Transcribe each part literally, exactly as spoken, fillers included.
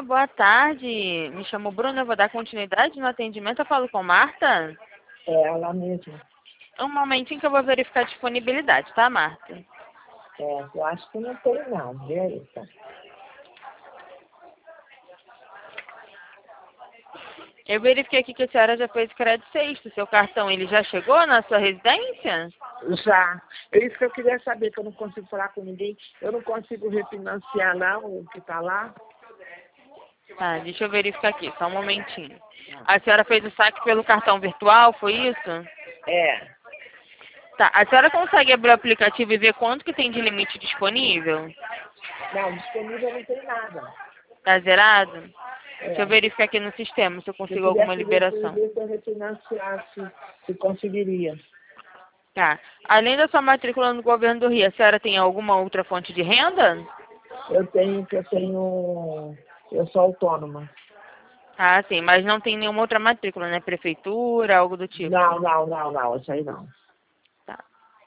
Olá, boa tarde. Me chamo Bruna, eu vou dar continuidade no atendimento. Eu falo com Marta? É ela mesma. Um momentinho que eu vou verificar a disponibilidade, tá, Marta? É, eu acho que não tem não, vê aí, tá? Eu verifiquei aqui que a senhora já fez crédito sexto. Seu cartão, ele já chegou na sua residência? Já. É isso que eu queria saber, que eu não consigo falar com ninguém. Eu não consigo refinanciar não o que tá lá. Tá, deixa eu verificar aqui, só um momentinho. A senhora fez o saque pelo cartão virtual, foi isso? É. Tá, a senhora consegue abrir o aplicativo e ver quanto que tem de limite disponível? Não, disponível não tem nada. Tá zerado? Deixa eu É. verificar aqui no sistema se eu Eu consigo queria alguma saber liberação. se eu refinanciasse, se conseguiria. Tá. Além da sua matrícula no governo do Rio, a senhora tem alguma outra fonte de renda? Eu tenho, que eu tenho, eu sou autônoma. Ah, sim, mas não tem nenhuma outra matrícula, né? Prefeitura, algo do tipo. Não, não, não, não, isso aí não. Tá.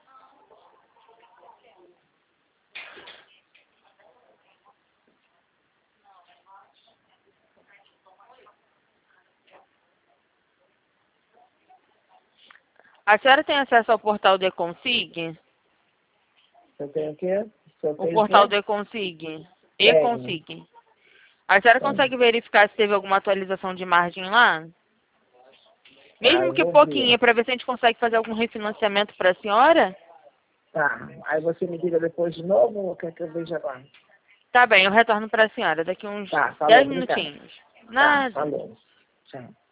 A senhora tem acesso ao portal do Econsig? Eu tenho o quê? Eu O tenho o portal quê? do Econsig? Tenho, Econsig. A senhora tenho. consegue verificar se teve alguma atualização de margem lá? Ah, Mesmo eu que vou ver. pouquinho, para ver se a gente consegue fazer algum refinanciamento para a senhora? Tá. Aí você me liga depois de novo ou quer que eu veja agora? Tá bem, eu retorno para a senhora daqui uns Tá, falou, dez obrigada. minutinhos. Tá, Nada. falou. Tchau.